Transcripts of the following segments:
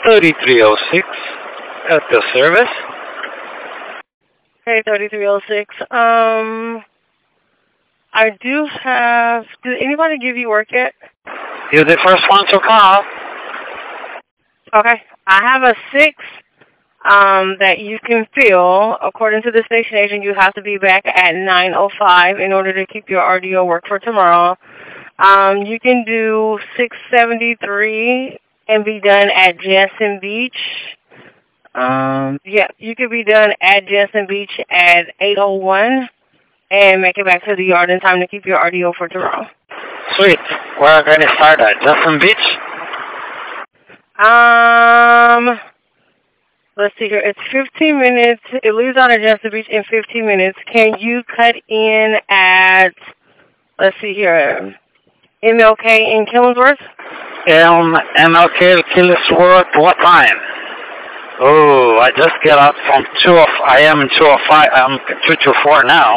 3306 at the service. Okay, 3306. I do have... Did anybody give you work yet? You're the first one to call. Okay. I have a 6 that you can fill. According to the station agent, you have to be back at 9:05 in order to keep your RDO work for tomorrow. You can do 673 and be done at Jansen Beach. Yeah, you could be done at Jansen Beach at 8:01 and make it back to the yard in time to keep your RDO for tomorrow. Sweet. We're going to start at Jansen Beach. Let's see here. It's 15 minutes. It leaves out at Jansen Beach in 15 minutes. Can you cut in at, let's see here, MLK in Killingsworth? MLK Killingsworth, what time? Oh, I just get out from 2 I am in 205. I'm 224 now.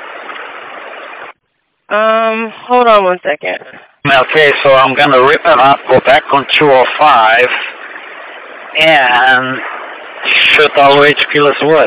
Hold on one second. Okay, so I'm going to rip it up, go back on 205, and shoot all the way to Killingsworth.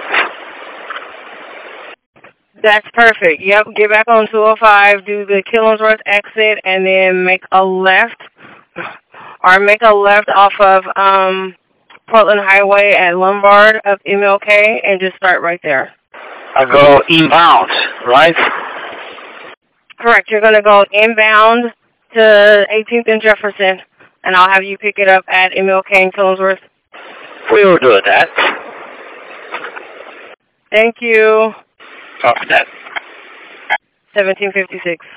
That's perfect. Yep, get back on 205, do the Killingsworth exit, and then make a left, or make a left off of Portland Highway at Lombard of MLK, and just start right there. I go inbound, right? Correct. You're going to go inbound to 18th and Jefferson, and I'll have you pick it up at MLK in Killingsworth. We'll do that. Thank you. Copy that. 1756.